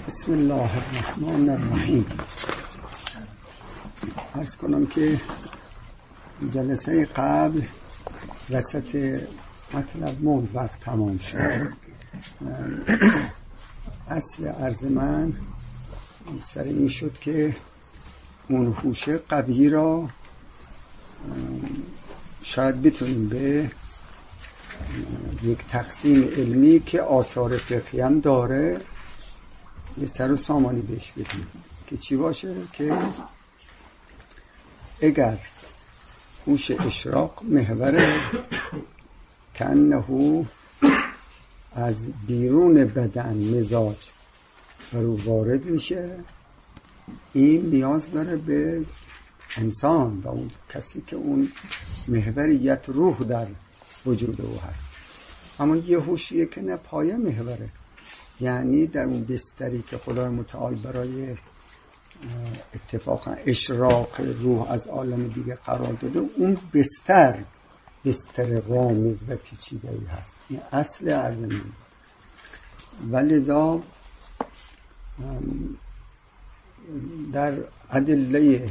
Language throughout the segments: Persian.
بسم الله الرحمن الرحیم. عرض کنم که جلسه قبل وسط مطلب موند وقت تمام شد. اصل عرض من سر این شد که اون هوش قوی را شاید بتونیم به یک تقسیم علمی که آثار فقهی هم داره یه سر و سامانی بهش بدیم که چی باشه؟ که اگر هوش اشراق محور کانه از بیرون بدن مزاج رو وارد میشه، این نیاز داره به انسان و اون کسی که اون محوریت روح در وجود او هست. اما یه هوشیه که نه پایه محوره، یعنی در اون بستری که خدای متعال برای اتفاقا اشراق روح از عالم دیگه قرار داده، اون بستر رامز و پیچیده‌ای هست. این اصل عرض من. ولذا در ادله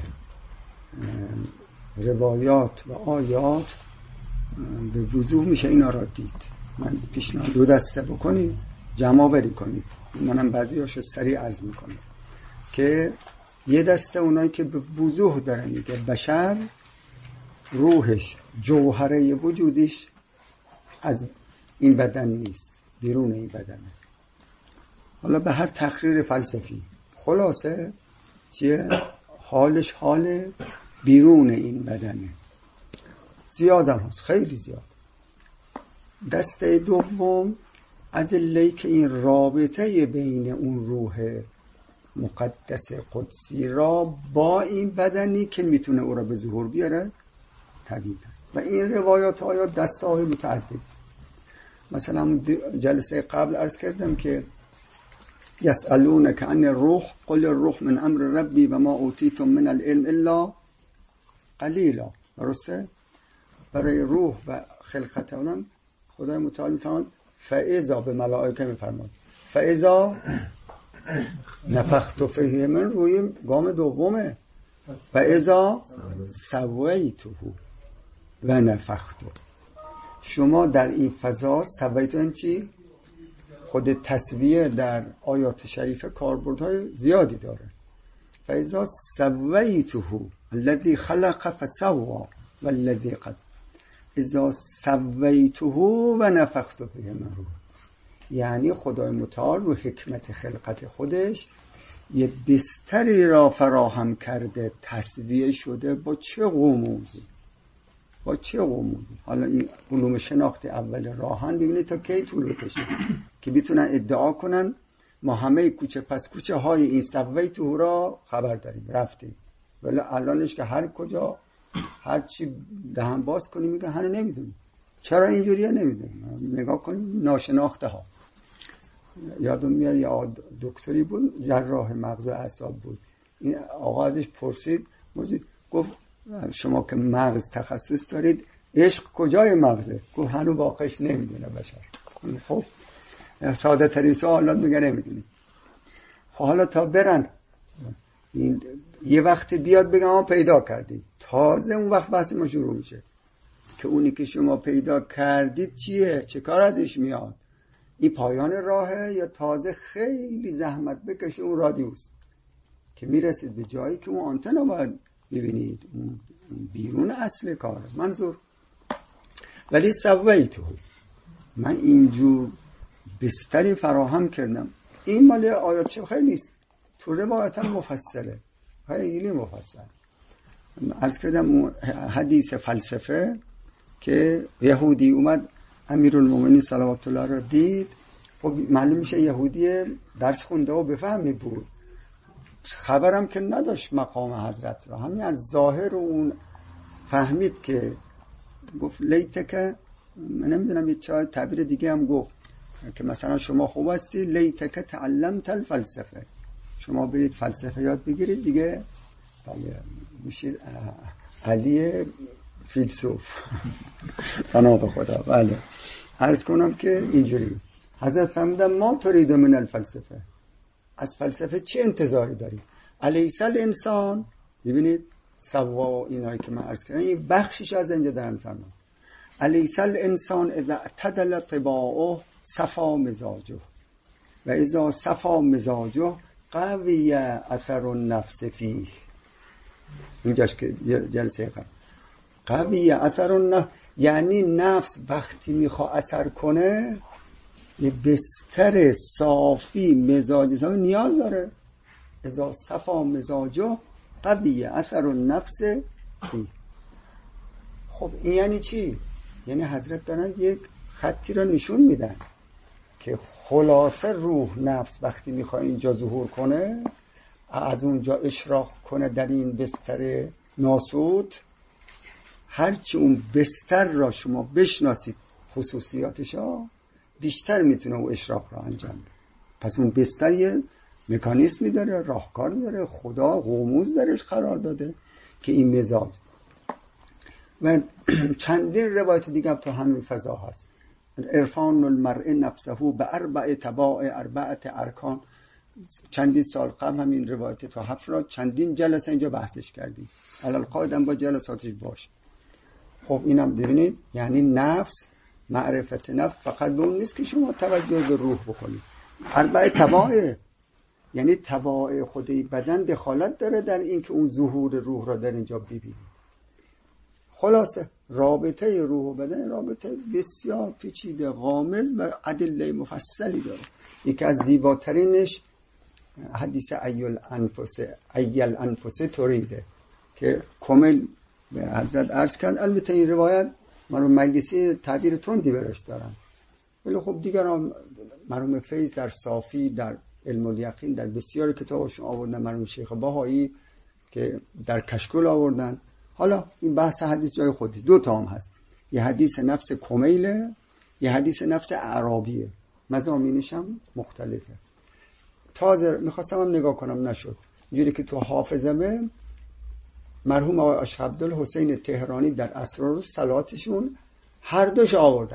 روایات و آیات به وضوح میشه اینا را دید. من پیشنهاد دو دسته بکنید، جمع بری کنید. منم بعضی هاشو سریع عرض میکنم که یه دسته اونایی که به وضوح داره میگه بشر روحش جوهره وجودش از این بدن نیست، بیرون این بدنه. حالا به هر تقریر فلسفی خلاصه چیه؟ حالش حال بیرون این بدنه. زیاد هم هست، خیلی زیاد. دسته دوم ادله‌ای که این رابطه بین اون روح مقدس قدسی را با این بدنی که میتونه او را به ظهور بیاره طبیعی. و این روایات آیات دسته های متعدد. مثلا جلسه قبل عرض کردم که یسألونک عن الروح قل الروح من امر ربی و ما اوتیتم من العلم الا قلیلا. درسته؟ برای روح و خلقت اونم خدای متعال میفرماد فاذا، به ملائکه میفرماد فاذا نفخت فیه من، روی گام دومه. فاذا سویته و نفخت. شما در این فضا سویته این چی؟ خود تسویه در آیات شریفه کاربردهای زیادی داره. فاذا سویته الذی خلق فسوا والذی قد اذا سویته و نفخت فیه من روح. یعنی خدای متعال رو حکمت خلقت خودش یه بستری را فراهم کرده، تسویه شده. با چه غموزی، با چه غموزی. حالا این علوم شناخت اول راهن ببینید تا کی طول بکشه که بتونن ادعا کنن ما همه کوچه پس کوچه های این سویته را خبر داریم، رفتیم. ولی الانش که هر کجا هر چی دهن باز کنیم میگه هنو نمیدونیم. چرا اینجوریه نمیدونیم. نگاه کنیم ناشناخته ها. یادم میاد یه دکتری بود، جراح مغز و اعصاب بود. این آقا ازش پرسید، گفت شما که مغز تخصص دارید، عشق کجای مغزه؟ گفت هنو واقعش نمیدونه بشر. خب ساده ترین سوالات میگه نمیدونی. خب حالا تا برن این یه وقت بیاد بگم ما پیدا کردیم، تازه اون وقت بحث ما شروع میشه که اونی که شما پیدا کردید چیه؟ چه کار ازش میاد؟ این پایان راهه یا تازه خیلی زحمت بکشه اون رادیوس که میرسید به جایی که اون آنتنا باید ببینید، اون بیرون اصل کاره. منظور ولی سویته، من اینجور بستری فراهم کردم. این مال آیات شبخه نیست، تو روایت هم مفصله، خیلی مفصل. عرض کردم حدیث فلسفه که یهودی اومد امیرالمومنین صلوات الله را دید. خب معلوم میشه یهودی درس خونده و بفهمی بود، خبرم که نداشت مقام حضرت را. همین از ظاهر اون فهمید که گفت لیتک، من نمیدونم یه چای تعبیر دیگه هم گفت که مثلا شما خوب هستی لیتک تعلمت الفلسفه، شما برید فلسفه یاد بگیرید دیگه بله میشید علی فیلسوف. بنا به خدا. بله عرض کنم که اینجوری حضرت فرمودن ما تريد من الفلسفه، از فلسفه چه انتظاری داریم؟ الیس الانسان، ببینید سوا اینایی که من عرض کردم این بخشش از اینجا دارم میفرمام. الیس الانسان اذا اعتدل طباعه صفا مزاجه و اذا صفا مزاجه قوی اثر النفس فیه. اینجاش که جلسه قوی اثر النفس یعنی نفس وقتی میخواد اثر کنه یه بستر صافی مزاج صافی نیاز داره. اذا صفا مزاجه قوی اثر النفس فیه. خب این یعنی چی؟ یعنی حضرت دارن یک خطی را نشون میدن که خلاصه روح نفس وقتی میخواد اینجا ظهور کنه، از اونجا اشراق کنه در این بستر ناسود، هرچی اون بستر را شما بشناسید خصوصیاتشا بیشتر میتونه اون اشراق را انجام بده. پس اون بستر یه مکانیزمی داره، راهکار داره، خدا قوموز درش قرار داده که این مزاج. و چندین روایت دیگه هم تو همین فضا هست. عرفان المرء نفسه به اربع تباع اربعت ارکان. چندین سال قبل همین روایت تو هفت چندین جلسه اینجا بحثش کردیم، علالقاعدم با جلساتش باشه. خب اینم ببینید یعنی نفس، معرفت نفس فقط به اون نیست که شما توجه به روح بکنید. اربع تباع یعنی تباع خودی بدن دخالت داره در این که اون ظهور روح را در اینجا ببینید. خلاصه رابطه روح و بدن رابطه بسیار پیچیده، غامض و ادله مفصلی داره. یکی از زیباترینش حدیث ایل انفس توریده که کامل به حضرت عرض کرد. البته این روایت مرحوم مجلسی تعبیر تندی برش دارن، ولی خب دیگران مرحوم فیض در صافی، در علم الیقین، در بسیار کتابشون آوردن، مرحوم شیخ بهایی که در کشکول آوردن. حالا این بحث حدیث جای خودی دو تا هم هست، یه حدیث نفس کمیله، یه حدیث نفس اعرابیه، مضامینش هم مختلفه. تازه میخواستم هم نگاه کنم نشد، اینجوری که تو حافظمه مرحوم آقای عاشق عبدالحسین تهرانی در اسرار صلاتشون هر دوش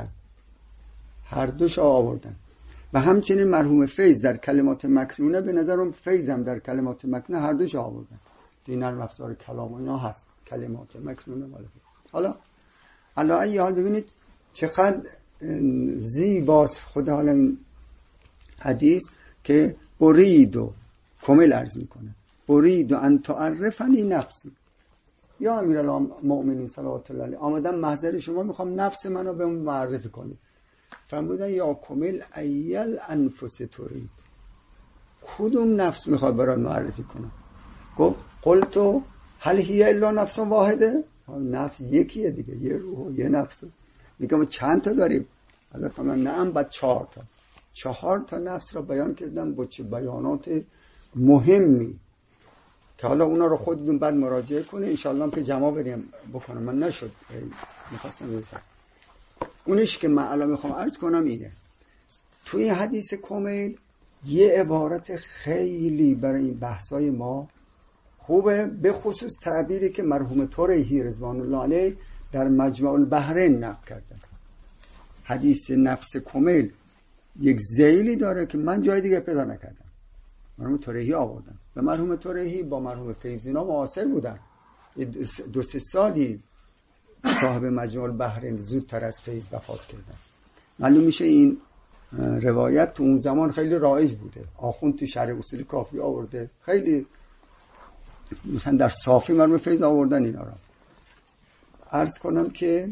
آوردن و همچنین مرحوم فیض در کلمات مکنونه، به نظرم فیض هم در کلمات مکنونه هر دوش آوردن. دینر مفزار کلام اینا هست کلمات مکنونه مال. حالا علی حال ببینید چقدر زیباست خدا. حالا این حدیث که ارید و کامل عرض میکنه، ارید ان تعرفنی نفسی یا امیرالمؤمنین صلوات الله علیه، آمدم محضر شما میخوام نفس منو به معرفی کنید. فرمودن یا کامل ایل انفس ترید، کدوم نفس میخواد برات معرفی کنم؟ گفت قلتو هل هی الا نفس واحده؟ نفس یکیه دیگه، یه روح و یه نفس. میگم چند تا داریم؟ حضرت فرمودن نعم بعد 4 تا. 4 تا نفس را بیان کردم با چه بیانات مهمی که حالا اونا رو خودتون بعد مراجعه کنه انشالله که جمع بریم بکنم. من نشد میخواستم بگم اونش که من الان میخوام عرض کنم اینه. توی حدیث کامل یه عبارت خیلی برای این بحثای ما خوبه، به خصوص تعبیری که مرحوم طریحی رضوان الله علیه در مجمع البحرین نقل کردن. حدیث نفس کامل یک ذیلی داره که من جای دیگه پیدا نکردم، مرحوم طریحی آوردن و مرحوم طریحی با مرحوم فیضینا معاصر بودن، 2-3 سالی صاحب مجمع البحرین زودتر از فیض وفات کردن. معلوم میشه این روایت تو اون زمان خیلی رایج بوده. آخوند تو شرح اصول کافی آورده، خیلی مثلا در صافی مرحوم فیض آوردن اینا را. عرض کنم که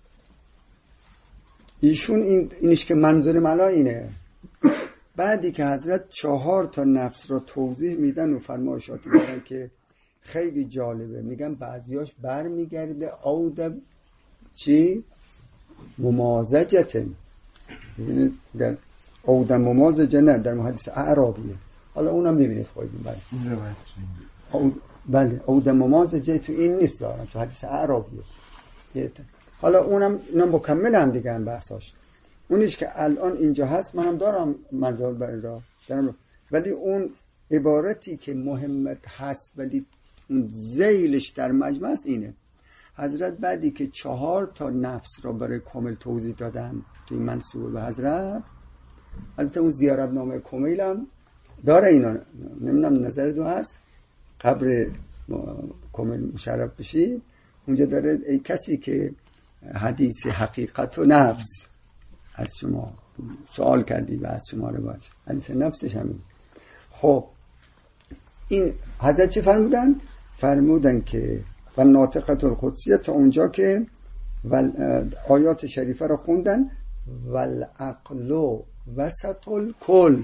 ایشون اینش که منظور ملا اینه، بعدی که حضرت 4 تا نفس را توضیح میدن و فرمایشاتی دارن که خیلی جالبه. میگن بعضیاش بر میگرده عود چی؟ ممازجتن. ببینید در عود ممازجه نه، در حدیث اعرابیه. حالا اونم ببینید خودتون بله عود ممازجه تو این نیست، دارم تو حدیث اعرابیه. حالا اونم مکمل هم دیگه هم بحثاش. اونیش که الان اینجا هست منم دارم مجال برای را دارم، ولی اون عبارتی که مهمت هست ولی اون ذیلش در مجمع است اینه. حضرت بعدی که 4 تا نفس را برای کامل توضیح دادن توی منصوبه به حضرت، البته اون زیارتنامه کامل هم داره اینا. نمیدونم نظر دو هست قبر کامل مشرف بشید اونجا داره ای کسی که حدیث حقیقت و نفس از شما سوال کردی و از شما رو باید حدیث نفسش همین. خب این حضرت چه فرمودن؟ فرمودن که و ناطقت القدسیه تا اونجا که آیات شریفه رو خوندن والعقل وسط الکل،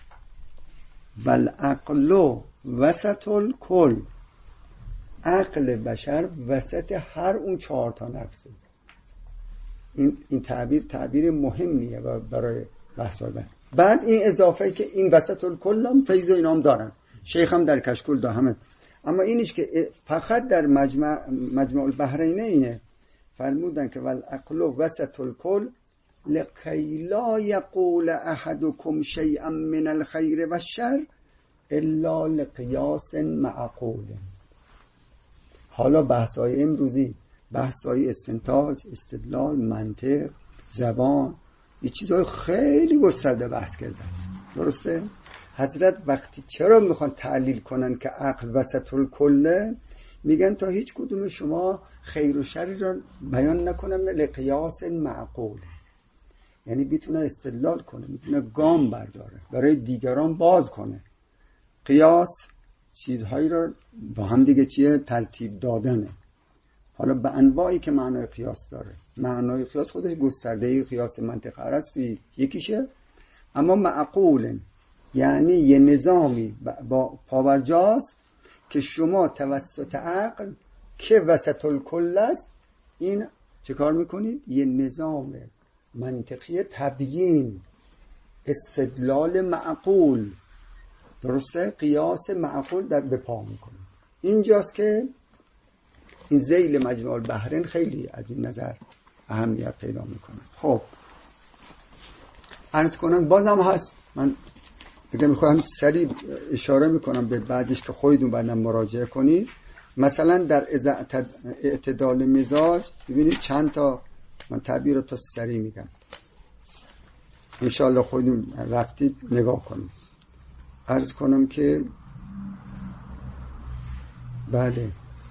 والعقل وسط الکل، عقل بشر وسط هر اون 4 تا نفسه. این تعبیر مهمیه برای بحث دادن. بعد این اضافه که این وسط الکل هم فیض و اینام دارن، شیخ هم در کشکول دا همه. اما اینش که فقط در مجمع البحرین اینه فرمودن که والعقل وسط الکل لکی لا یقول احدکم شیئا من الخیر و الشر الا لقیاس معقول. حالا بحث‌های امروزی، بحث‌های استنتاج، استدلال، منطق، زبان، یه چیزهای خیلی گسترده بحث کردن. درسته؟ حضرت وقتی چرا میخوان تعلیل کنن که عقل وسط الکله، میگن تا هیچ کدوم شما خیر و شری را بیان نکنن لقیاس معقول، یعنی میتونه استدلال کنه، میتونه گام برداره، برای دیگران باز کنه. قیاس چیزهایی را با هم دیگه چیه؟ ترتیب دادنه. حالا به انواعی که معنای قیاس داره، معنای قیاس خودش گسترده، قیاس منطق عرضی یکیشه، اما معقول یعنی یه نظامی با پاورجاست که شما توسط عقل که وسط الکل است این چه کار میکنید؟ یه نظام منطقی تبیین، استدلال معقول، درسته؟ قیاس معقول در بپا میکنه. اینجاست که این ذیل مجمع البحرین خیلی از این نظر اهمیت پیدا میکنه. خب عرض کنم بازم هست، من اگر میخوام سریع اشاره میکنم به بعضیش که خودتون بعدم مراجعه کنید. مثلا در اعتدال مزاج ببینید چند تا من تعبیر رو تا سریع میگم، انشاءالله خودتون رفتید نگاه کنید. عرض کنم که بله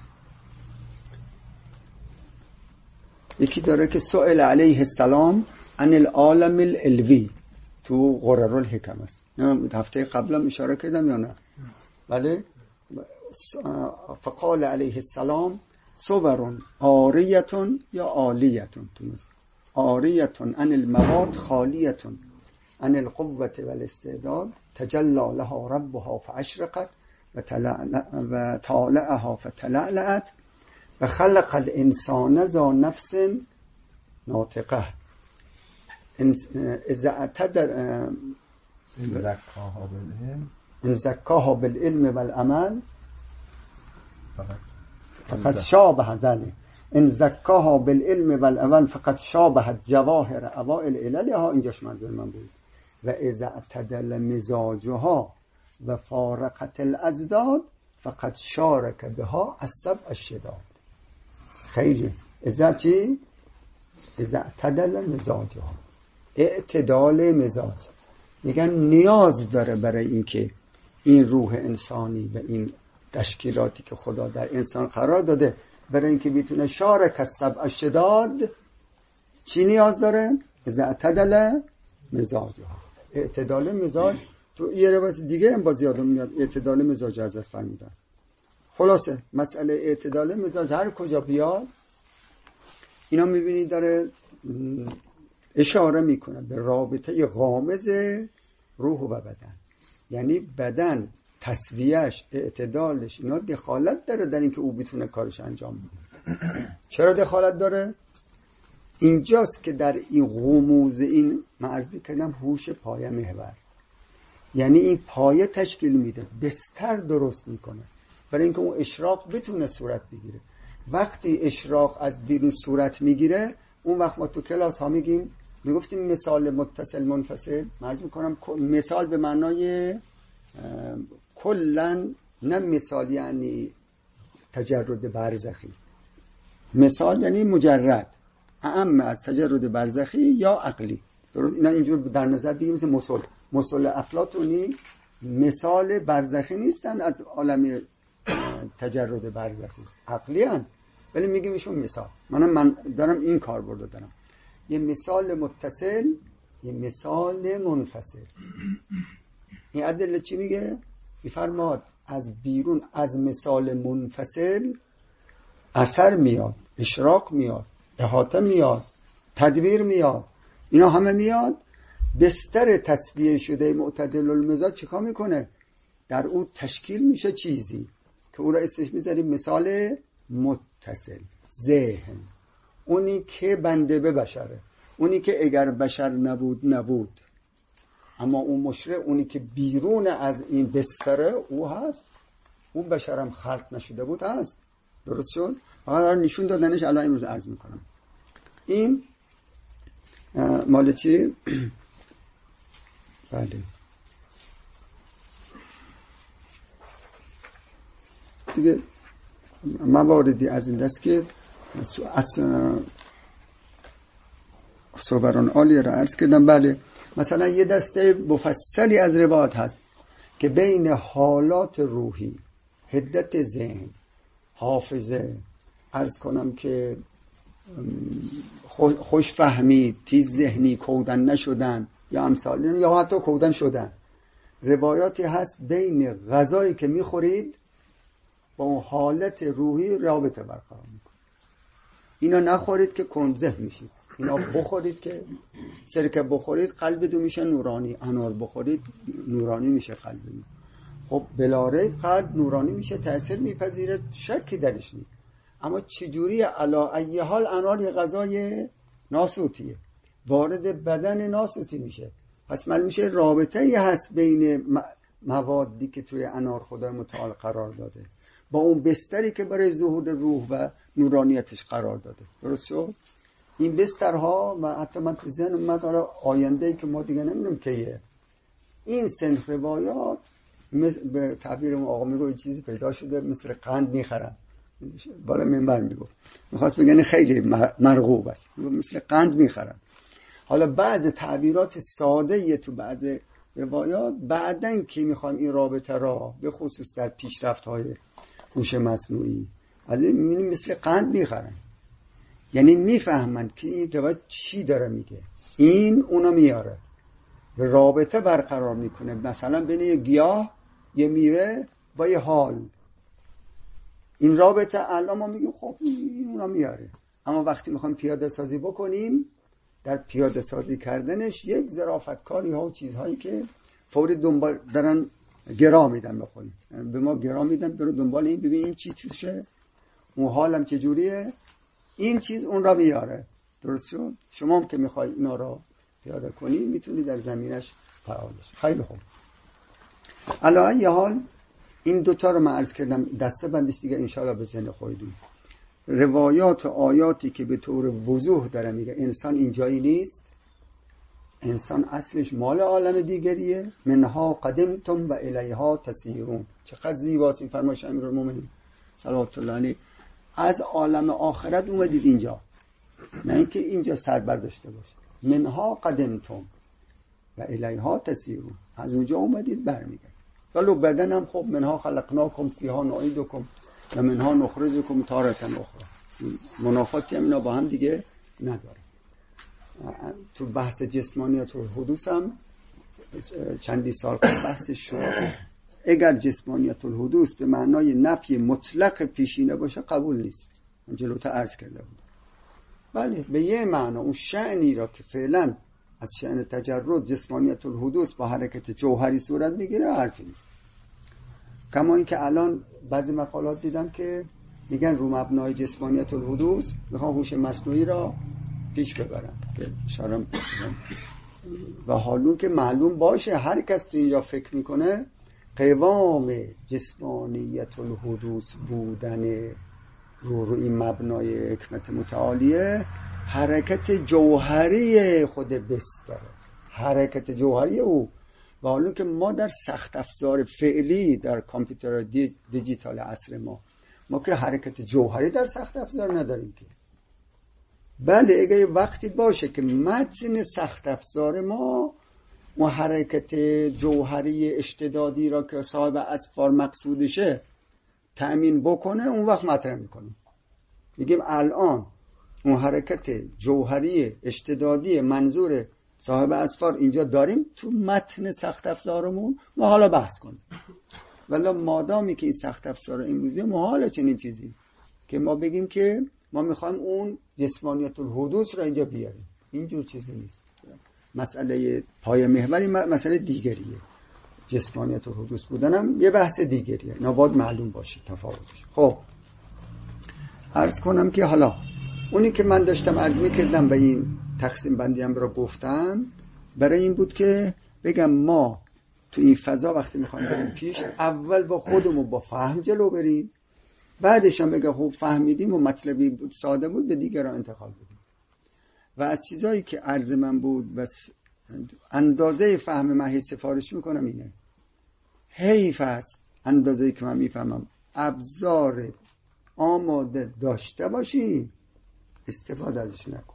یکی داره که سئل علیه السلام عن العالم الالوی، تو غرر الحکم است، هفته قبلم اشاره کردم یا نه؟ بله. فقال علیه السلام صبر عاریتون یا عالیتون، عاریتون عن المواد خالیتون عن القوة والاستعداد تجلى لها ربها فاشرقت و طالعها فتلألأت و خلق الانسان ذا نفس ناطقه اذا اعتدل ان زکاها بالعلم والعمل فقد شابه ذلك، ان زکاها بالعلم والعمل فقد شابه جواهر اوائل عللها. اینجاش منظور من بود. و اذا اعتدل مزاجها و فارقت الازداد فقد شارک بها السبع الشداد. خیلی اذا چی؟ اذا اعتدل مزاجها، اعتدال مزاج. میگن نیاز داره برای اینکه این روح انسانی و این تشکیلاتی که خدا در انسان قرار داده برای اینکه بتونه شارک السبع الشداد، چی نیاز داره؟ اذا اعتدل مزاجها، اعتدال مزاج. تو یه روایت دیگه هم باز یادم میاد اعتدال مزاج حضرت فرمودن. خلاصه مسئله اعتدال مزاج هر کجا بیاد اینا میبینید داره اشاره میکنه به رابطه غامض روح و بدن، یعنی بدن تسویهش، اعتدالش، اینا دخالت داره در اینکه او بتونه کارش انجام بده. چرا دخالت داره؟ اینجاست که در این غموض این عرض می‌کردم هوش پایه محور، یعنی این پایه تشکیل میده، بستر درست میکنه برای اینکه اون اشراق بتونه صورت بگیره. وقتی اشراق از بیرون صورت میگیره اون وقت ما تو کلاس ها میگفتیم مثال متصل منفصل. عرض میکنم مثال به معنای کلن، نه مثال یعنی تجرد برزخی. مثال یعنی مجرد، اعم از تجرد برزخی یا عقلی. درست اینا اینجور در نظر بگیریم. مثل مسل افلاطونی مثال برزخی نیستن از عالم تجرد برزخی، عقلی هن، ولی میگیم ایشون مثال. من دارم این کاربرد دارم، یه مثال متصل، یه مثال منفصل. این ادله چی میگه؟ میفرماد از بیرون از مثال منفصل اثر میاد، اشراق میاد، احاطه میاد، تدبیر میاد، اینا همه میاد. بستر تصفیه شده معتدل المزاج چیکار میکنه؟ در او تشکیل میشه چیزی که او را اسمش میذاریم مثال متصل. ذهن، اونی که بنده به بشره، اونی که اگر بشر نبود، اما اون مشرع، اونی که بیرون از این بستره او هست، اون بشرم خلق نشده بود هست. درست شد؟ فقط نشون دادنش الان امروز عرض میکنم. این مال چی؟ بله دیگه مواردی از این دست که صبران عالی را عرض کردم. بله مثلا یه دسته مفصلی از روایات هست که بین حالات روحی، حدت ذهن، حافظه، عرض کنم که خوش فهمی، تیز ذهنی، کودن نشدن یا امثال، یا حتی کودن شدن، روایاتی هست بین غذایی که میخورید با اون حالت روحی رابطه برقرار میکنه. اینا نخورید که کند میشید، اینا بخورید که سرکه بخورید قلبتون میشه نورانی، انار بخورید نورانی میشه قلبتون. خب بلاره قلب نورانی میشه، تأثیر میپذیره، شکی درش نیست. اما چجوری علا ای حال انار یه غذای ناسوتیه، وارد بدن ناسوتی میشه، پس معلوم میشه رابطه یه هست بین موادی که توی انار خدای متعال قرار داده با اون بستری که برای ظهور روح و نورانیتش قرار داده. درست شد؟ این بسترها و حتی من تو ذهن اومد آینده‌ای که ما دیگه نمیدونم کیه، این صنف روایات به تعبیر آقا میگه یه چیزی پیدا شده مثل قند میخرن، بالا منبر میگفت، میخواست بگن خیلی مرغوب است، مثل قند میخرن. حالا بعض تعبیرات ساده تو بعض روایات بعدن که میخوایم این رابطه را به خصوص در پیشرفت‌های هوش مصنوعی از این میبینیم مثل قند میخرن، یعنی میفهمن که این روایت چی داره میگه، این اونا میاره، رابطه برقرار میکنه مثلا بین یه گیاه، یه میوه با یه حال. این رابطه الان ما میگیم خب این اونا میاره، اما وقتی میخوایم پیاده سازی بکنیم، در پیاده سازی کردنش یک ظرافتکاری ها و چیزهایی که فوری دنبال دارن گرا میدن بخونیم، به ما گرا میدن برو دنبال این ببین این چی توشه، اون حالم چجوریه، این چیز اون را میاره. درست شد؟ شما هم که میخوای اینا را پیاده کنی میتونی در زمینش فعال بشی. خیلی خوب. علاوه ای حال این دوتا رو من عرض کردم دسته بندیش دیگه انشاءالله به ذهن خودتون. روایات و آیاتی که به طور وضوح داره میگه انسان اینجایی نیست، انسان اصلش مال عالم دیگریه، منها قدمتم و الیها تسیرون. چقدر زیباست این فرمایش امیرالمومنین صلوات الله علیه، از عالم آخرت اومدید اینجا، نه اینکه اینجا سر برداشته باشه. منها قدمتم و الیها تسیرون، از اونجا اومدید برمیگردید. ولو بدنم خب منها خلقناکم فیها نعیدکم و منها نخرجکم تارة اخرى، منافاتی هم اینا با هم دیگه نداره. تو بحث جسمانیت و حدوث هم چندی سال بحثش شد، اگر جسمانیت الحدوث به معنای نفی مطلق پیشینه باشه قبول نیست، من جلوتا عرض کرده بودم. بله به یه معنا اون شأنی را که فعلا از شأن تجرد جسمانیت الحدوث با حرکت جوهری صورت میگیره حرفی نیست. کما این که الان بعضی مقالات دیدم که میگن رو مبنای جسمانیت الحدوث میخوان هوش مصنوعی را پیش ببرن که شارم، و حالون که معلوم باشه هر کس تو اینجا فکر میکنه قوام جسمانیت الحدوث بودن رو این مبنای حکمت متعالیه حرکت جوهری خود بستره، حرکت جوهری او. و حالا که ما در سخت افزار فعلی در کامپیوتر دیجیتال عصر ما که حرکت جوهری در سخت افزار نداریم که. بله اگه وقتی باشه که متن سخت افزار ما اون حرکت جوهری اشتدادی را که صاحب اسفار مقصودشه تأمین بکنه، اون وقت مطرح میکنیم. میگیم الان اون حرکت جوهری اشتدادی منظور صاحب اسفار اینجا داریم تو متن سخت افزارمون، ما حالا بحث کنیم. ولی مادامی که این سخت افزار امروزی محاله چنین چیزی که ما بگیم که ما میخوایم اون جسمانیت الحدوث را اینجا بیاریم، اینجور چیزی نیست. مسئله پای محوری مسئله دیگریه، جسمانیت الحدوث بودنم یه بحث دیگریه، اینا باید معلوم باشه تفاوتش. خب عرض کنم که حالا اونی که من داشتم عرض میکردم و این تقسیم بندی هم را گفتم برای این بود که بگم ما تو این فضا وقتی میخوایم بریم پیش، اول با خودمون با فهم جلو بریم، بعدش هم بگم خب فهمیدیم و مطلبی بود ساده بود به دیگران انتقال بدیم. و از چیزایی که عرض من بود و اندازه فهم من سفارش میکنم اینه، حیف است اندازه‌ای که من میفهمم ابزار آماده داشته باشیم استفاده ازش نکن.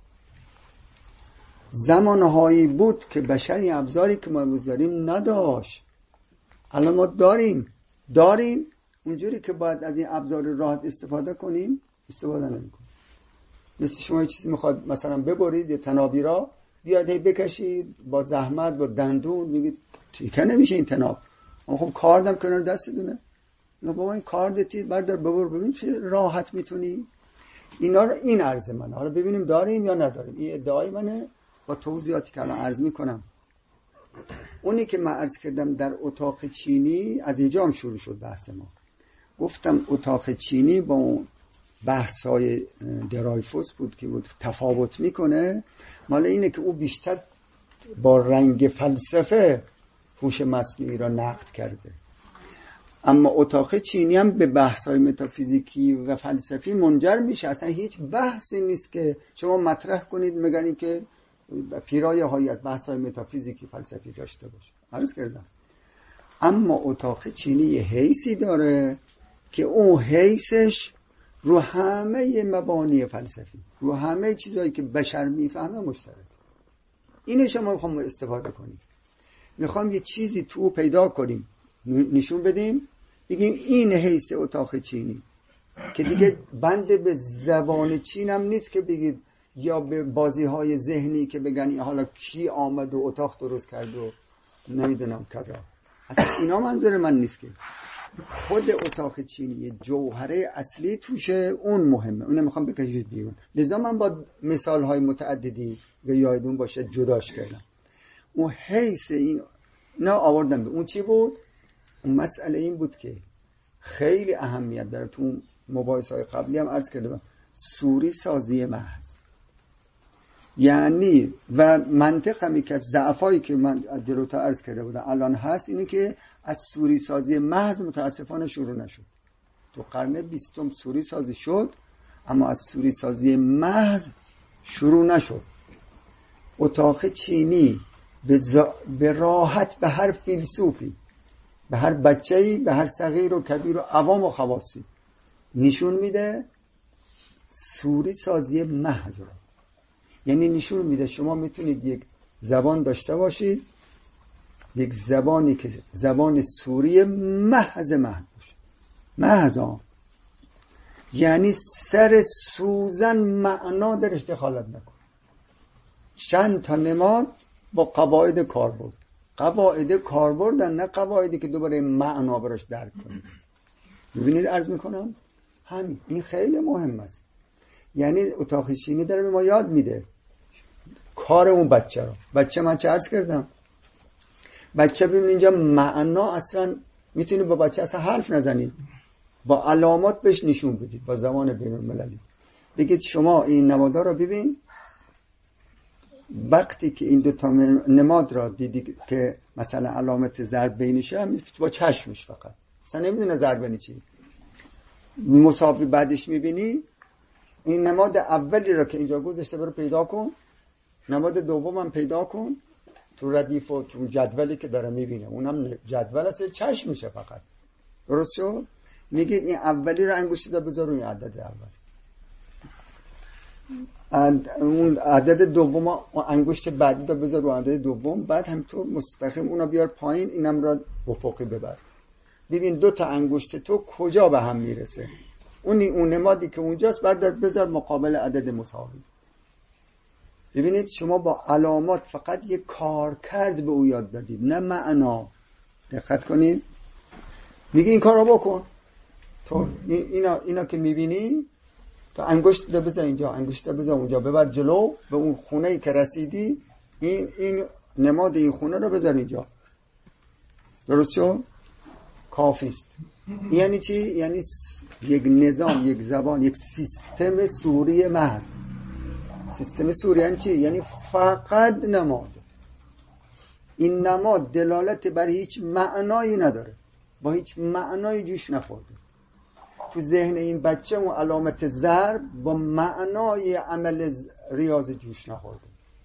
زمانهایی بود که بشری ابزاری که ما امروز داریم نداشت، الان ما داریم اونجوری که باید از این ابزار راحت استفاده کنیم استفاده نمی‌کنیم. مثل شما یه چیزی میخواد مثلا ببرید یه تنابی را بیاد بکشید با زحمت با دندون، میگید تیکه نمیشه این تناب، اما خب کاردم کنار دستتونه، یا بابا این کاردتی بردار ببر ببین چه راحت میتونی. اینا رو این عرض من، حالا ببینیم داریم یا نداریم، این ادعای منه با توضیحاتی که الان عرض میکنم. اونی که من عرض کردم در اتاق چینی، از اینجا هم شروع شد بحث ما. گفتم اتاق چینی با اون بحثای درایفوس بود که بود تفاوت میکنه، مال اینه که او بیشتر با رنگ فلسفه هوش مصنوعی را نقد کرده، اما اتاق چینی هم به بحث‌های متافیزیکی و فلسفی منجر میشه. اصلا هیچ بحثی نیست که شما مطرح کنید مگن که پیرایه هایی از بحث‌های متافیزیکی فلسفی داشته باشه. عرض کردم اما اتاق چینی یه حیثی داره که اون حیثش رو همه مبانی فلسفی، رو همه چیزایی که بشر میفهمه مشترک. اینه شما میخوام استفاده کنیم، میخوام یه چیزی تو پیدا کنیم نشون بدیم، بگیم این حیث اتاق چینی که دیگه بند به زبان چین هم نیست که بگید یا به بازی های ذهنی که بگن حالا کی آمد و اتاق درست کرد و نمیدونم کذا. اصلا اینا منظور من نیست، که خود اتاق چینی جوهره اصلی توشه، اون مهمه، اون میخوام بکشید بیرون. لذا من با مثال های متعددی به یادتون باشه جداش کردم. اون حیث این نه آوردم به اون چی بود؟ اون مسئله این بود که خیلی اهمیت داره، تو مباحثه‌های قبلی هم عرض کردم، صوری سازی محض. یعنی و منطق همی که ضعفایی که من جلوتر عرض کرده بودم الان هست اینه که از صوری سازی محض متاسفانه شروع نشد. تو قرن 20 صوری سازی شد اما از صوری سازی محض شروع نشد. اتاق چینی به راحت به هر فیلسوفی، به هر بچه‌ای، به هر صغیر و کبیر و عوام و خواصی نشون میده صوری سازی محض رو. یعنی نشون میده شما میتونید یک زبان داشته باشید، یک زبانی که زبان صوری محض باشه، محض، یعنی سر سوزن معنا درش دخالت نکن. چند تا نماد با قواعد کاربرد، قواعد کاربردن، نه قواعدی که دوباره معنا براش درک کنید. ببینید عرض میکنم همین این خیلی مهم است. یعنی اتاق چینی داره به ما یاد میده کار اون بچه رو. بچه من چه عرض کردم؟ بچه ببین اینجا معنا اصلا میتونی با بچه اصلا حرف نزنید، با علامات بهش نشون بدید، با زمان بین المللی بگید شما این نمادا رو ببین. وقتی که این دوتا نماد را دیدی که مثلا علامت ضرب بینشه با چشمش فقط اصلا نمیدونه ضرب بین چی، مساوی بعدش میبینی این نماد اولی را که اینجا گذاشته برو پیدا کن، نماد دوم هم پیدا کن تو ردیف و تو جدولی که داره میبینه، اونم جدول است چشم میشه فقط. درست شد؟ میگید این اولی رو انگشتی دا بذار روی عدد اول. اون عدد دوم انگشت بعدی رو بذار رو عدد دوم، بعد همینطور مستقیم اونو بیار پایین، اینم را افقی ببر. ببین دو تا انگشت تو کجا به هم میرسه. اون نمادی که اونجاست بردار بذار مقابل عدد مساوی. ببینید شما با علامات فقط یه کار کرد به او یاد دادید، نه معنا. دقت کنید، میگه این کار رو بکن. تو اینا که میبینی، تو انگشت رو بذار اینجا، انگشت رو بذار اونجا، ببر جلو به اون خونه‌ای که رسیدی، این نماد این خونه رو بذار اینجا. درست شد؟ کافی است. یعنی چی؟ یعنی یک نظام، یک زبان، یک سیستم سوری محض. سیستم سوری یعنی چی؟ یعنی فقط نماد. این نماد دلالت بر هیچ معنایی نداره، با هیچ معنایی جوش نخورده. تو ذهن این بچه اون علامت ضرب با معنای عمل ریاضی جوش نخورده.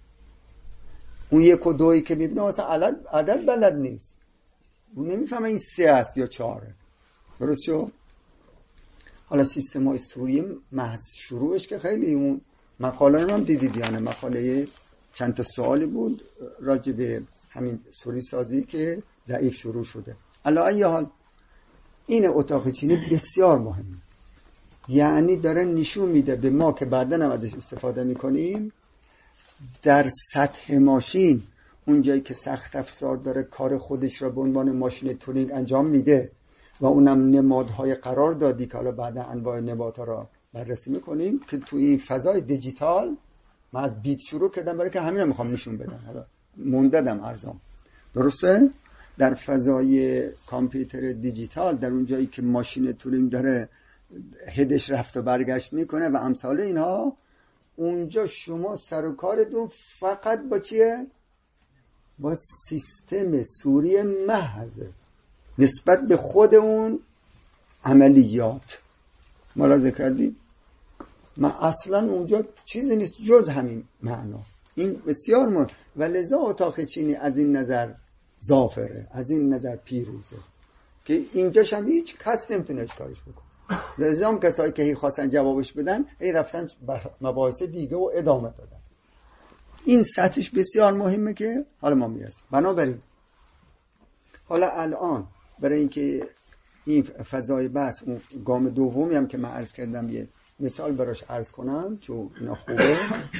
اون یک و دویی که میبینه مثلا عدد بلد نیست، اون نمیفهمه این 3 است یا 4. درست شو؟ حالا سیستم های سوری محض شروعش که خیلی، اون مقاله هم دیدید، یعنی مقاله چند تا سوالی بود راجع به همین سوری سازی که ضعیف شروع شده. علی حال این اتاق چینی بسیار مهمه، یعنی داره نشون میده به ما که بعداً هم ازش استفاده میکنیم، در سطح ماشین اون جایی که سخت افزار داره کار خودش را به عنوان ماشین تورینگ انجام میده و اونم نمادهای قرار دادی که حالا بعدا انواع نمادها را بررسی میکنیم، که توی این فضای دیجیتال من از بیت شروع کردم برای که همین رو میخوام نشون بدم، حالا مونددم ارزام. درسته؟ در فضای کامپیوتر دیجیتال، در اون جایی که ماشین تورینگ داره هدش رفت و برگشت میکنه و امثال اینها، اونجا شما سر و کارتون فقط با چیه؟ با سیستم سوری محض نسبت به خود اون عملیات. ملاحظه کردید؟ من اصلا اونجا چیزی نیست جز همین معنا. این بسیار مهم و لذا اتاق چینی از این نظر ظافره، از این نظر پیروزه که اینجاش هم هیچ کس نمیتونه اشکالش بکنه. لذا هم کسایی که هی خواستن جوابش بدن هی رفتن مباحث دیگه و ادامه دادن. این سطحش بسیار مهمه که حالا ما میرسیم. بنابراین حالا الان برای اینکه این فضای بحث اون گام دومی هم که من عرض کردم یه مثال براش عرض کنم چون اینا خوبه،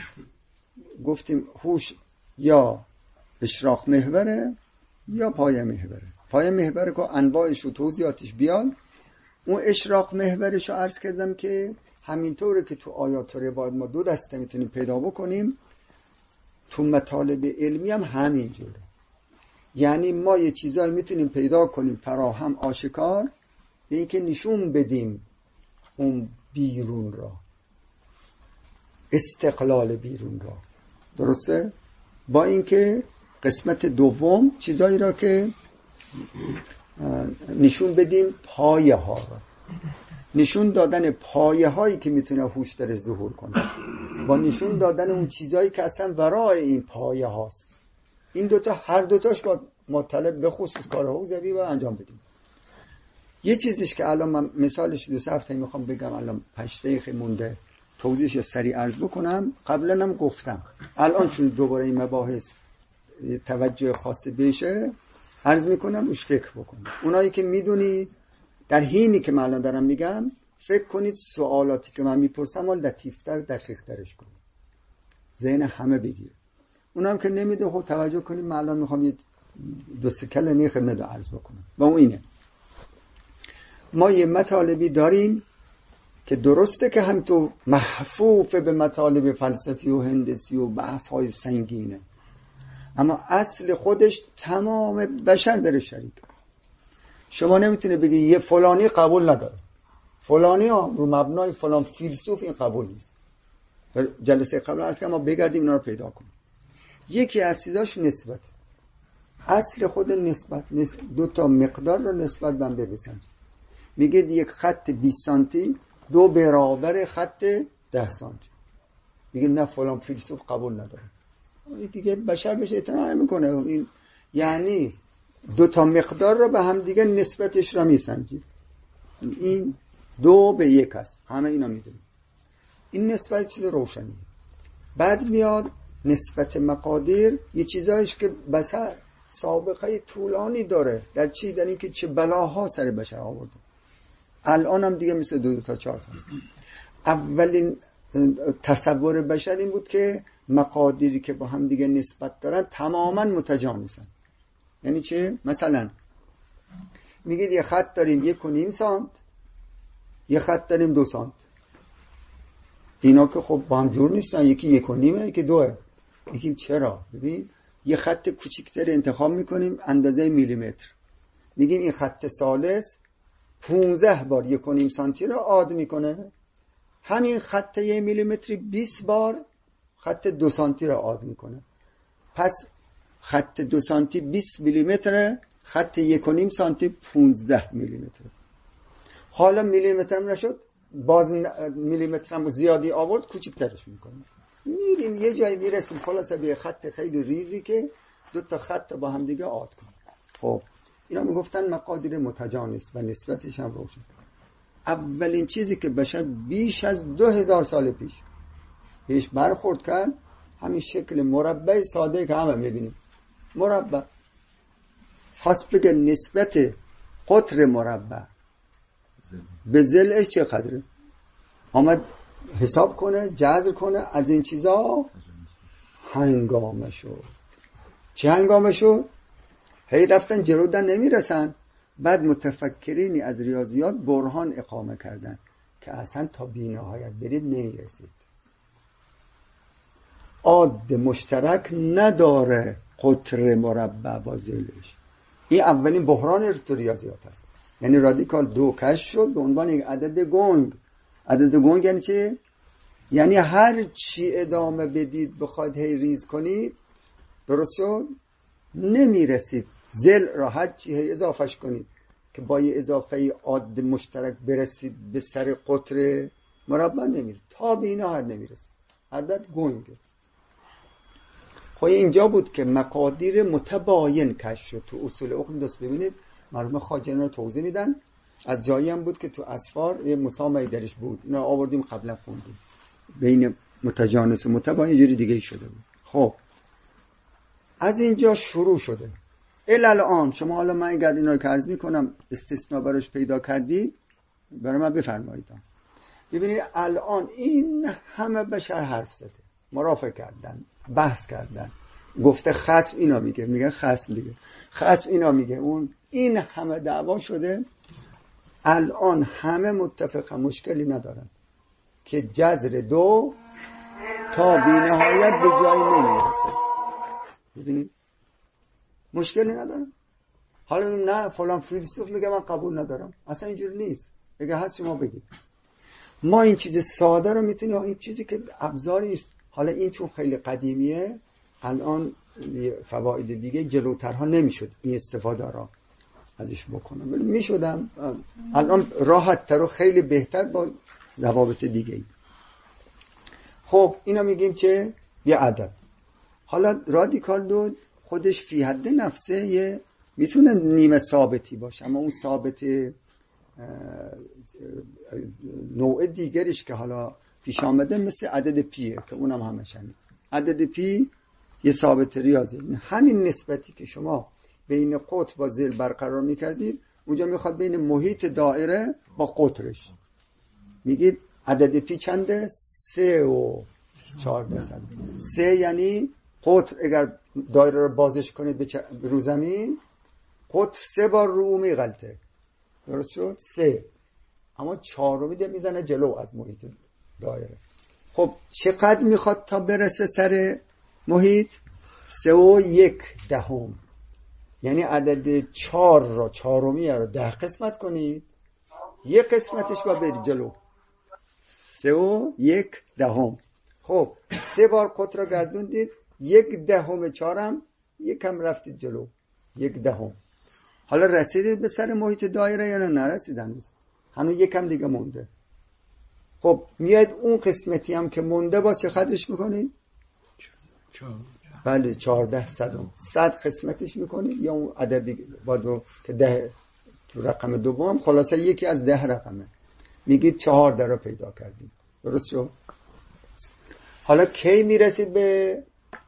گفتیم هوش یا اشراق محوره یا پایه محوره. پایه محوره که انواعش و توضیحاتش بیان. اون اشراق محورش رو عرض کردم که همینطوره که تو آیات و روایات ما 2 دسته میتونیم پیدا بکنیم، تو مطالب علمی هم همینجوره. یعنی ما یه چیزایی میتونیم پیدا کنیم فراهم آشکار، به اینکه نشون بدیم اون بیرون را، استقلال بیرون را. درسته؟ با اینکه قسمت دوم چیزایی را که نشون بدیم پایه ها را، نشون دادن پایه هایی که میتونه هوش داره ظهور کنه با نشون دادن اون چیزایی که اصلا ورای این پایه هاست. این دوتا هر دوتاش با مطلب به خصوص کار حوزوی با انجام بدیم. یه چیزیش که الان من مثالش 2 هفته میخوام بگم، الان 5 دقیقه مونده توضیحش سریع عرض بکنم. قبلا هم گفتم، الان چون دوباره این مباحث توجه خاص بشه عرض میکنم، روش فکر بکنید. اونایی که میدونید در حینی که من الان دارم میگم فکر کنید سوالاتی که من میپرسم و لطیفتر دقیقترش کنید، ذهن همه بگیره. اونام که نمیده خب توجه کنید، من الان میخوام یه 2-3 کلمه خدمت عرض بکنم و اون اینه. ما یه مطالبی داریم که درسته که هم تو محفوف به مطالب فلسفی و هندسی و بحث های سنگینه، اما اصل خودش تمام بشر در شریک. شما نمیتونه بگی یه فلانی قبول نداره، فلانی ها رو مبنای فلان فیلسوف این قبول نیست. جلسه قبل عرض که ما بگردیم اینا رو پیدا کنیم. یکی از چیزاش نسبت، اصل خود نسبت 2 تا مقدار رو نسبت بهم ببسنج. میگه یک خط 20 سانتی 2 برابر خط 10 سانتی. میگه نه فلان فیلسوف قبول نداره. این دیگه بشر بهش اعتنا نمیکنه. این یعنی 2 تا مقدار رو به هم دیگه نسبتش رو میسنجید. این 2 به 1 است. همه اینا میدونیم. این نسبت چیز روشنی. بعد میاد نسبت مقادیر، یه چیزایش که بشر سابقه طولانی داره در چی؟ در این که چه بلاها سر بشر آورده. الان هم دیگه مثل 2 تا 4 تا هست. اولین تصور بشر این بود که مقادیری که با هم دیگه نسبت دارن تماما متجانسن. یعنی چه؟ مثلا میگید یه خط داریم 1.5 سانت، یه خط داریم 2 سانت. اینا که خب با هم جور نیستن، یکی 1.5 یکی 2. میگیم چرا؟ ببین یه خط کوچیکتر انتخاب میکنیم اندازه میلیمتر، میگیم این خط ثالث 15 بار 1.5 سانتی رو عاد میکنه، همین خط 1 میلیمتری 20 بار خط 2 سانتی رو عاد میکنه. پس خط 2 سانتی 20 میلیمتره، خط 1.5 سانتی 15 میلیمتره. حالا میلیمتر هم نشد، باز میلیمتر هم زیادی آورد، کوچیک‌ترش میکنه. میریم یه جایی میرسیم خلاصه به خط خیلی ریزی که 2 تا خط با هم دیگه عاد کنه. خب اینا میگفتن مقادیر متجانس و نسبتش هم روشن. اولین چیزی که بشر بیش از 2000 سال پیش برخورد کرد، همین شکل مربع ساده که همه میبینیم، مربع. خواست بگه نسبت قطر مربع به ضلعش چه قدره، آمد حساب کنه، جذر کنه، از این چیزا هنگامه شد. چه هنگامه شد؟ هی رفتن جلودن نمیرسن. بعد متفکرینی از ریاضیات برهان اقامه کردن که اصلا تا بی‌نهایت برید نمیرسید. عاد مشترک نداره قطر مربع با ضلعش. این اولین بحران تو ریاضیات هست. یعنی رادیکال 2 کشف شد به عنوان یک عدد گنگ. عدد گنگ یعنی چه؟ یعنی هر چی ادامه بدید بخواید هی ریز کنید، درست شد؟ نمیرسید. ضلع را هر چی هی اضافهش کنید که با یه اضافه عاد مشترک برسید به سر قطر مربع نمیره، تا به اینا حد نمیرسید. عدد گنگه. خب اینجا بود که مقادیر متباین کشف شد. تو اصول اقلیدس ببینید مرحوم خواجه رو توضیح میدن. از جایی هم بود که تو اسفار یه مسامعی درش بود، اینا آوردیم قبلا خوندیم، بین متجانس و متباین جوری دیگه شده بود. خب از اینجا شروع شده. الان شما حالا من اگر اینا که عرض میکنم استثناء براش پیدا کردید برای من بفرمایید. ببینید الان این همه بشر حرف زده، مرافعه کردن، بحث کردن، گفته خصم اینا میگه خصم دیگه، خصم اینا میگه اون، این همه دعوا شده. الان همه متفقن، مشکلی ندارن که جذر 2 تا بی‌نهایت به جایی نمیرسه. ببینید مشکلی ندارن. حالا نه فلان فیلسوف میگه من قبول ندارم، اصلا اینجوری نیست. اگه هست شما بگید. ما این چیز ساده رو میتونیم، این چیزی که ابزاری است. حالا این چون خیلی قدیمیه الان فواید دیگه جلوترها نمیشد این استفاده را ازش بکنم، ولی میشدم الان راحت تر و خیلی بهتر با ضوابط دیگه ای. خب اینا میگیم چه؟ یه عدد. حالا رادیکال 2 خودش فی حد نفسه یه میتونه نیمه ثابتی باشه، اما اون ثابت نوع دیگرش که حالا پیش آمده مثل عدد پیه که اونم همشنه. عدد پی یه ثابت ریاضی. همین نسبتی که شما بین قطر با ضلع برقرار میکردید اونجا میخواد بین محیط دایره با قطرش. میگید عدد پی چنده؟ 3 و 4 درصد. 3 یعنی قطر اگر دایره رو بازش کنید به رو زمین، قطر 3 بار رو او میغلطه، درست شد؟ 3. اما 4 رو میزنه جلو از محیط دایره. خب چقدر میخواد تا برسه سر محیط؟ 3.1. یعنی عدد 4 را 4 رو 10 قسمت کنید، یک قسمتش با برید جلو. 3.1. خب 3 بار قطر را گردوندید، 1/10 4 هم یکم رفتید جلو، 1/10. حالا رسیدید به سر محیط دایره یا نرسیدن؟ هنوز یکم دیگه مونده. خب میاد اون قسمتی هم که مونده با چه قدرش میکنید؟ بله 14 صدم. 100 قسمتش میکنید یا اون عددی با دو که 10 تو رقم دوم، خلاصه یکی از 10 رقمه، میگید 14 رو پیدا کردید، درست شد؟ حالا کی میرسید به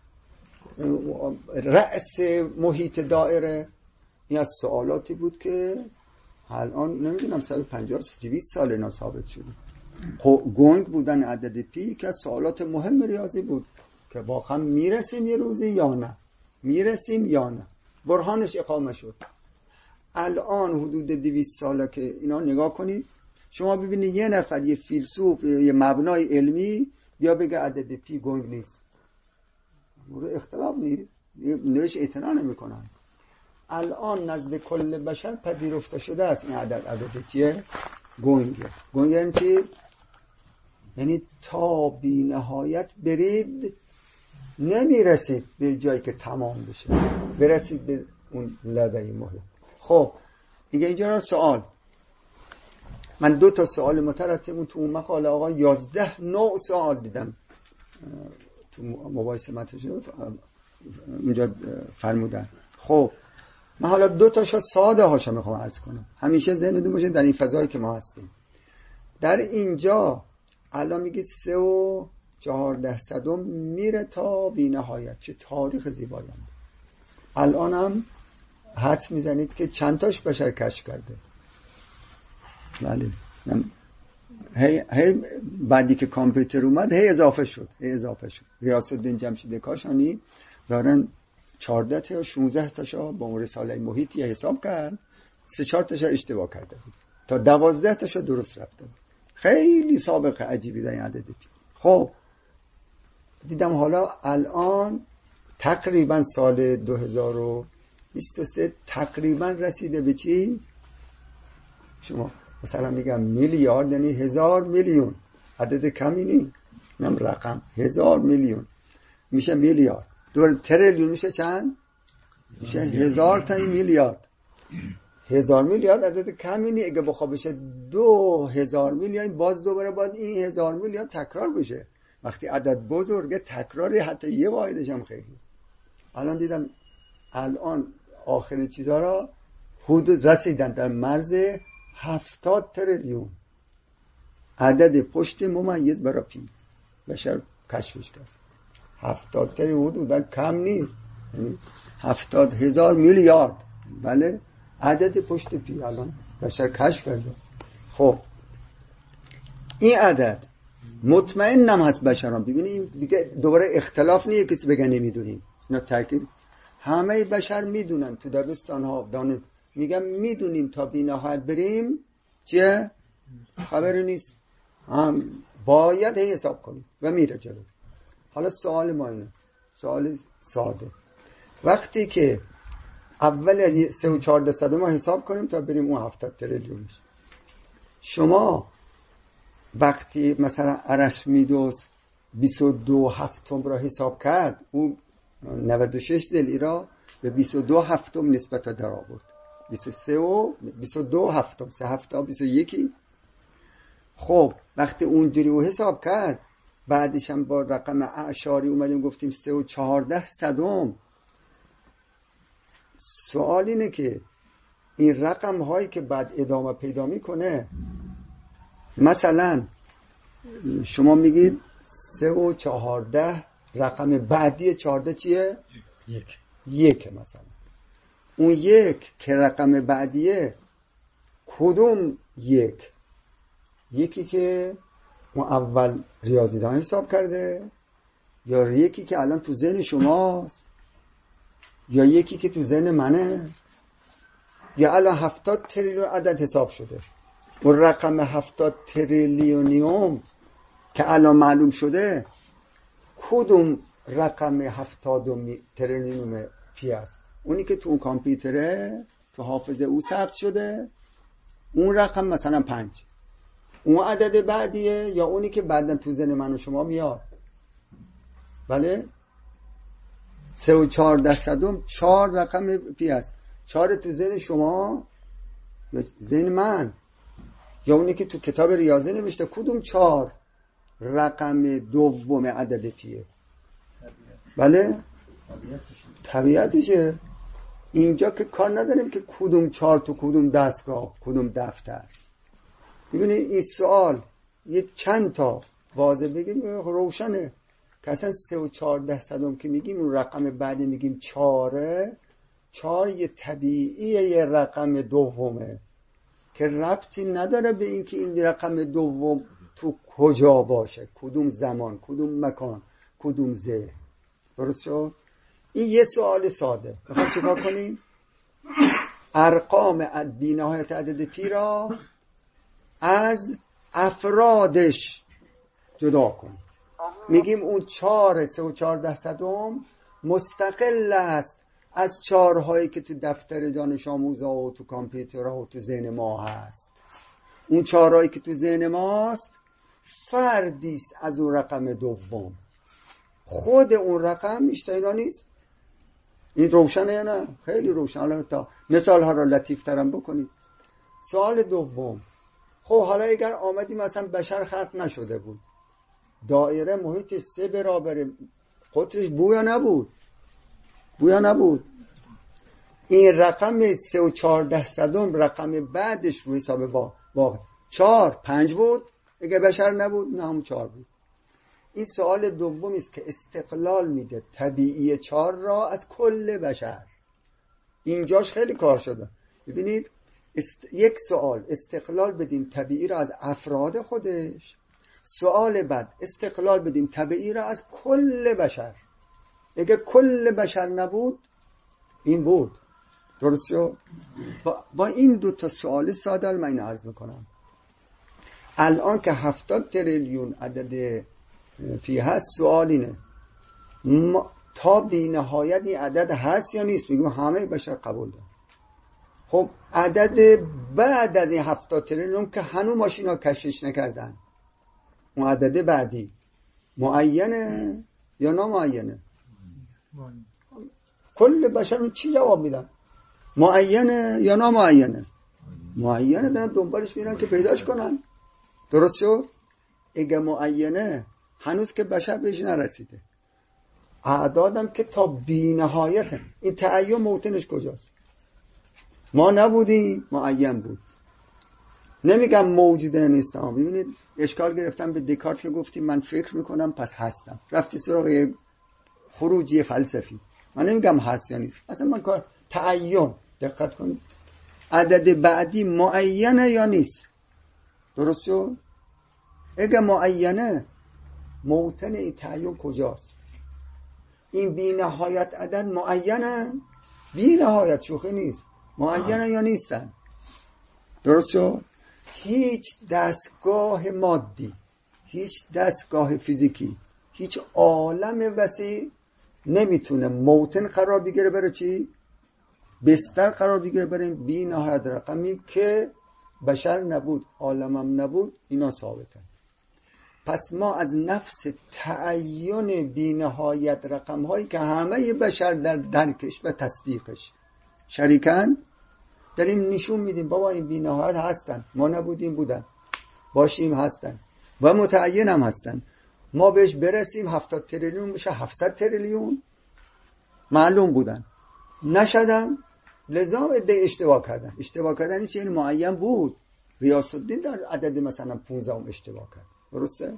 رأس محیط دایره؟ این از سوالاتی بود که الان نمیدونم 150-200 سال اینا ثابت شده. گنگ بودن عدد پی که از سوالات مهم ریاضی بود که واقعا میرسیم یه روزی یا نه، میرسیم یا نه. برهانش اقامه شد. الان حدود 200 ساله که اینا نگاه کنید، شما ببینید یه نفر، یه فیلسوف، یه مبنای علمی بیا بگه عدد پی گنگ نیست، مورد اختلاف نیست، نوش اعتنا نمی‌کنن. الان نزد کل بشر پذیرفته شده است این عدد چیه؟ گنگه. گنگ یعنی چی؟ یعنی تا بی نهایت برید نمیرسید به جایی که تمام بشه، برسید به اون لبه محیط. خب دیگه اینجا را سوال، من 2 سوال مترتب تو اون مقاله آقا 11 نوع سوال دیدم تو مباحث مطرح شده اونجا فرمودن. خب من حالا 2 ساده هاشو میخوام عرض کنم، همیشه ذهنتون باشه در این فضایی که ما هستیم. در اینجا الان میگه 3.14 میره تا بی نهایت. چه تاریخ زیبایی. الان هم حدس میزنید که چند تاش بشر کشف کرده. بله هی بعدی که کامپیوتر اومد هی اضافه شد. ریاست الدین جمشید کاشانی دارن 14 تا یا 16 تاشا با رساله محیطی حساب کرد، 3-4 تاشا اشتباه کرده بود تا 12 تاشا درست رفته بود. خیلی سابقه عجیبی در این عدد پی. خب دیدم حالا الان تقریبا سال 2023 تقریبا رسیده به چی؟ شما مثلا میگم میلیارد یعنی 1000 میلیون، عدد کمی نیست، نم رقم 1000 میلیون میشه میلیارد. دور تریلیون میشه چند؟ میشه 1000 تا میلیارد. 1000 میلیارد عدد کمی نیست. اگه بخواد بشه 2000 میلیارد باز دوباره باید این 1000 میلیارد تکرار بشه. وقتی عدد بزرگه تکراری حتی یه واحدش هم خیلی. الان دیدم الان آخر چیزا را حدود رسیدن در مرز 70 تریلیون عدد پشت ممیز برای پی بشر کشفش کرد. 70 تریلیون حدودا کم نیست، 70,000 میلیارد. بله عدد پشت پی الان بشر کشف کرده. خب این عدد مطمئنم هست بشران. ببینیم دیگه دوباره اختلاف نیه کسی بگه نمیدونیم. اینا تاکید همه بشر میدونن. تو دبستان ها دانش میگم میدونیم تا بی نهایت بریم چیه؟ خبری نیست، هم باید حساب کنیم و میره جلو. حالا سوال ما اینه، سوال ساده. وقتی که اول 3.14 ما حساب کنیم تا بریم اون 70 تریلیونش، شما وقتی مثلا ارشمیدس 22/7 را حساب کرد، اون 96 دلی را به 22/7 نسبت در آورد. 23 و 22/7 3/7 21. خب وقتی اونجوری رو حساب کرد، بعدش هم با رقم اعشاری اومدیم گفتیم 3.14. سوال اینه که این رقم هایی که بعد ادامه پیدا میکنه، مثلا شما میگید 3.14 رقم بعدی 14 چیه؟ 1 مثلا. اون 1 که رقم بعدیه کدوم 1؟ یکی که اون اول ریاضیدان حساب کرده، یا یکی که الان تو ذهن شماست، یا یکی که تو ذهن منه، یا الان 70 تریلیون عدد حساب شده. اون رقم 70 تریلیونیوم که الان معلوم شده کدوم رقم 70 تریلیونیوم پی است؟ اونی که تو کامپیوتره تو حافظه او ثبت شده، اون رقم مثلا 5. اون عدد بعدیه یا اونی که بعدن تو ذهن من و شما میاد؟ بله 3.14 4 رقم پی است. 4 تو ذهن شما یا ذهن من، یا اونی که تو کتاب ریاضی نوشته کدوم 4 رقم دوم عدد پیه؟ بله طبیعتشه. اینجا که کار نداریم که کدوم 4 تو کدوم دستگاه کدوم دفتر. ببینید این سوال یه چند تا واضح بگیم روشنه. که اصلا 3 و 14 صدم که میگیم اون رقم بعدی میگیم 4. 4 یه طبیعیه، یه رقم دومه که ربطی نداره به این که این رقم دوم تو کجا باشه، کدوم زمان، کدوم مکان، کدوم ذهن. درست شد؟ این یه سوال ساده. میخوام چیکار کنیم؟ ارقام بی‌نهایت عدد پی را از افرادش جدا کنیم. میگیم اون 4 3 و 14 صدم مستقل است از 4 هایی که تو دفتر دانش آموزا و تو کامپیوترها و تو ذهن ما هست. اون 4 هایی که تو ذهن ماست فردیست از اون رقم دوم. خود اون رقم اشتینا نیست. این روشنه یا نه؟ خیلی روشن. حالا تا مثال ها رو لطیف ترم بکنید. سوال دوم، خب حالا اگر آمدیم مثلا بشر خلق نشده بود، دایره محیط 3 برابر قطرش بویا نبود، بویا نبود، این رقم 3 و 14 صدم رقم بعدش رو حساب با 4 5 بود. اگه بشر نبود نه هم 4 بود. این سوال دومی است که استقلال میده طبیعی 4 را از کل بشر. اینجاش خیلی کار شده. ببینید یک سوال استقلال بدیم طبیعی را از افراد خودش، سوال بعد استقلال بدیم طبیعی را از کل بشر. اگه کل بشر نبود این بود. درست شد؟ با این 2 تا سوال ساده من این عرض میکنم. الان که 70 تریلیون عدد پی هست، سوال اینه تا بی نهایت این عدد هست یا نیست؟ میگم همه بشر قبول دارن. خب عدد بعد از این 70 تریلیون که هنوز ماشینا کشفش نکردن، اون عدد بعدی معینه یا نامعینه؟ کل بشر رو چی جواب میدن؟ معینه یا نامعینه؟ معینه. دارن دنبالش میرن که پیداش کنن. درست شد؟ اگه معینه هنوز که بشر بهش نرسیده، اعدادم که تا بی نهایت. این تعین موطنش کجاست؟ ما نبودیم، معین بود. نمیگم موجوده نیستم. ببینید اشکال گرفتم به دکارت که گفتیم من فکر میکنم پس هستم، رفتی سراغ خروجی فلسفی. من نمیگم هست یا نیست، اصلا من کار تعین. دقت کنید عدد بعدی معینه یا نیست؟ درست شد؟ اگه معینه موطن این تعین کجاست؟ این بی نهایت عدد معینه؟ بی نهایت شوخی نیست. معینه یا نیستن؟ درست شد؟ هیچ دستگاه مادی، هیچ دستگاه فیزیکی، هیچ عالم وسیع نمیتونه موطن قرار بگیره برای چی؟ بستر قرار بگیره برای این بی نهایت رقمی که بشر نبود، عالمم نبود. اینا ثابته. پس ما از نفس تعین بی نهایت رقم هایی که همه بشر در درکش و تصدیقش شریکن داریم نشون میدیم بابا این بی نهایت هستن، ما نبودیم بودن، باشیم هستن و متعین هم هستن. ما بهش برسیم 70 تریلیون میشه 700 تریلیون معلوم بودن، نشدم لذا اشتباه کردن. اشتباه کردن چیه؟ یعنی معین بود. غیاث الدین در عدد مثلا 15 اشتباه کرد. درسته؟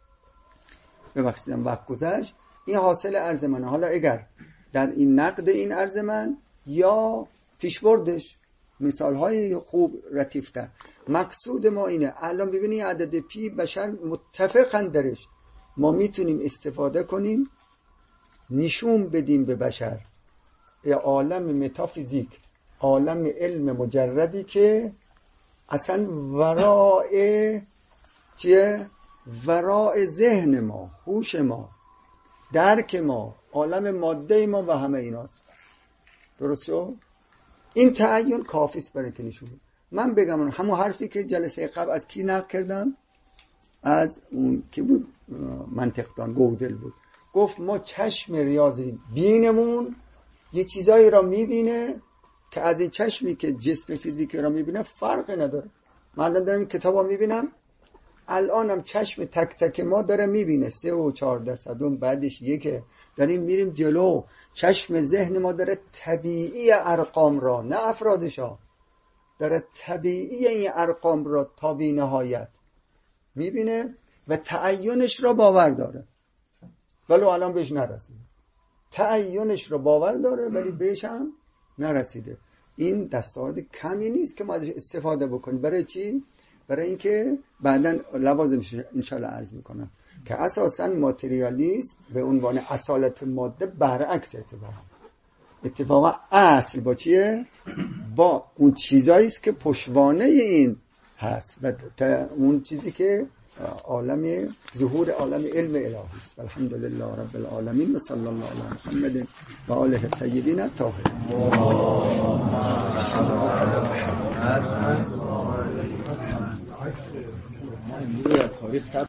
ببخشیدم وقت گذشت. این حاصل عرض منه. حالا اگر در این نقد این عرض من یا پیشبردش مثالهای خوب رتیفتر، مقصود ما اینه الان ببینی عدد پی بشر متفقن درش، ما میتونیم استفاده کنیم نشون بدیم به بشر عالم متافیزیک، عالم علم مجردی که اصلا ورای چیه؟ ورای ذهن ما، هوش ما، درک ما، عالم ماده ما و همه ایناست. درست شد؟ این تعین کافیست برای که نشون. من بگم همون حرفی که جلسه قبل از کی نقل کردم؟ از اون کی بود؟ منطقدان گودل بود. گفت ما چشم ریاضی بینمون یه چیزایی را میبینه که از این چشمی که جسم فیزیکی را میبینه فرق نداره. من الان دارم این کتاب ها میبینم، الانم چشم تک تک ما داره میبینه 3 و 14 صدم بعدش یکه. داریم میریم جلو، چشم ذهن ما داره طبیعی ارقام را، نه افرادشا، داره طبیعی این ارقام را تا بی نهایت میبینه و تعینش را باور داره. ولی الان بهش نرسیده. تعینش رو باور داره ولی بهش هم نرسیده. این دستاورد کمی نیست که ما ازش استفاده بکنیم. برای چی؟ برای اینکه بعداً لوازمش انشالله عرض میکنم که اساساً ماتریالیسم به عنوان اصالت ماده برعکس اتفاقا اصل با چیه؟ با اون چیزایی است که پشتوانه این هست و اون چیزی که عالم ظهور عالم علم الهی است. الحمدلله رب العالمین و صلی الله علی محمد و آله الطیبین الطاهرین.